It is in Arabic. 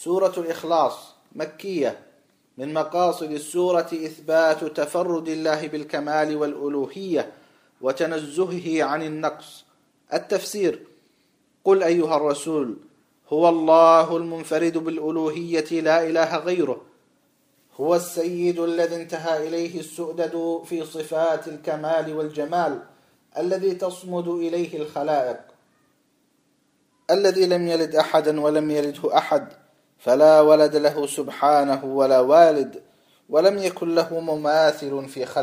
سورة الإخلاص مكية. من مقاصد السورة إثبات تفرد الله بالكمال والألوهية وتنزهه عن النقص. التفسير: قل أيها الرسول هو الله المنفرد بالألوهية لا إله غيره، هو السيد الذي انتهى إليه السؤدد في صفات الكمال والجمال، الذي تصمد إليه الخلائق، الذي لم يلد أحدا ولم يلده أحد، فلا ولد له سبحانه ولا والد، ولم يكن له مماثل في خلقه.